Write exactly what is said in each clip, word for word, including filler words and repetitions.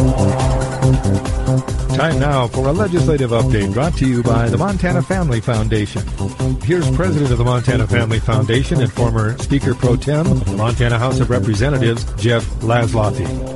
Time now for a legislative update brought to you by the Montana Family Foundation. Here's President of the Montana Family Foundation and former Speaker Pro Tem of the Montana House of Representatives, Jeff Laszloffy.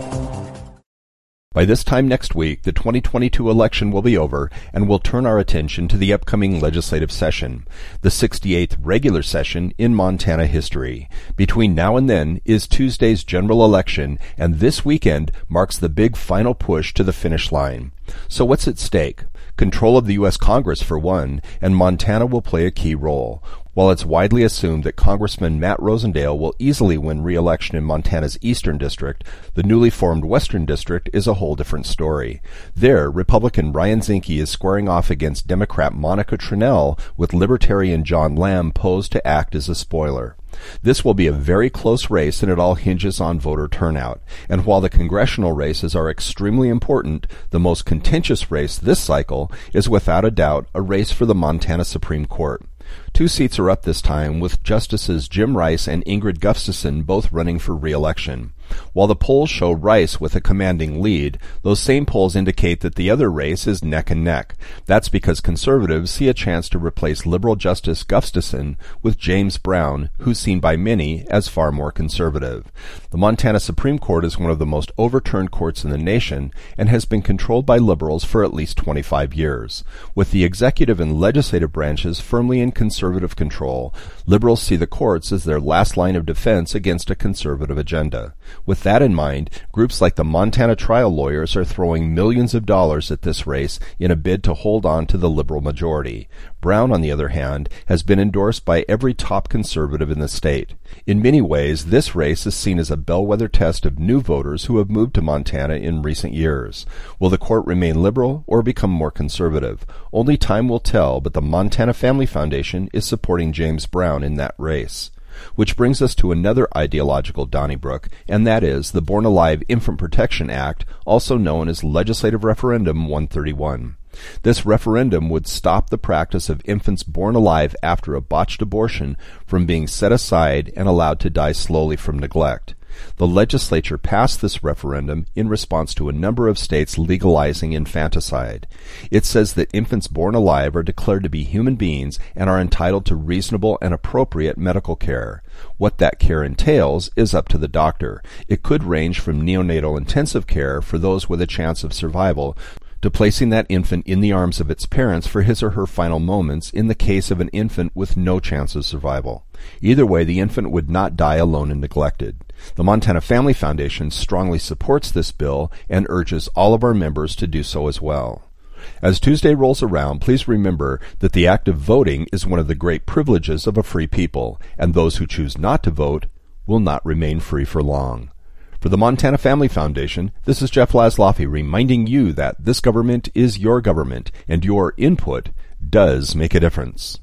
By this time next week, the twenty twenty-two election will be over, and we'll turn our attention to the upcoming legislative session, the sixty-eighth regular session in Montana history. Between now and then is Tuesday's general election, and this weekend marks the big final push to the finish line. So what's at stake? Control of the U S Congress, for one, and Montana will play a key role. While it's widely assumed that Congressman Matt Rosendale will easily win re-election in Montana's Eastern District, the newly formed Western District is a whole different story. There, Republican Ryan Zinke is squaring off against Democrat Monica Tranel, with Libertarian John Lamb posed to act as a spoiler. This will be a very close race, and it all hinges on voter turnout. And while the congressional races are extremely important, the most contentious race this cycle is without a doubt a race for the Montana Supreme Court. Two seats are up this time, with Justices Jim Rice and Ingrid Gustafson both running for re-election. While the polls show Rice with a commanding lead, those same polls indicate that the other race is neck and neck. That's because conservatives see a chance to replace liberal Justice Gustafson with James Brown, who's seen by many as far more conservative. The Montana Supreme Court is one of the most overturned courts in the nation and has been controlled by liberals for at least twenty-five years. With the executive and legislative branches firmly in conservative control, liberals see the courts as their last line of defense against a conservative agenda. With that in mind, groups like the Montana Trial Lawyers are throwing millions of dollars at this race in a bid to hold on to the liberal majority. Brown, on the other hand, has been endorsed by every top conservative in the state. In many ways, this race is seen as a bellwether test of new voters who have moved to Montana in recent years. Will the court remain liberal or become more conservative? Only time will tell, but the Montana Family Foundation is supporting James Brown in that race. Which brings us to another ideological Donnybrook, and that is the Born Alive Infant Protection Act, also known as Legislative Referendum one thirty-one. This referendum would stop the practice of infants born alive after a botched abortion from being set aside and allowed to die slowly from neglect. The legislature passed this referendum in response to a number of states legalizing infanticide. It says that infants born alive are declared to be human beings and are entitled to reasonable and appropriate medical care. What that care entails is up to the doctor. It could range from neonatal intensive care for those with a chance of survival to placing that infant in the arms of its parents for his or her final moments in the case of an infant with no chance of survival. Either way, the infant would not die alone and neglected. The Montana Family Foundation strongly supports this bill and urges all of our members to do so as well. As Tuesday rolls around, please remember that the act of voting is one of the great privileges of a free people, and those who choose not to vote will not remain free for long. For the Montana Family Foundation, this is Jeff Laszloffy reminding you that this government is your government, and your input does make a difference.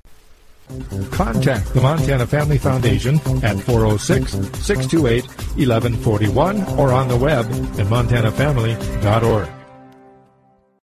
Contact the Montana Family Foundation at four oh six, six two eight, one one four one or on the web at montana family dot org.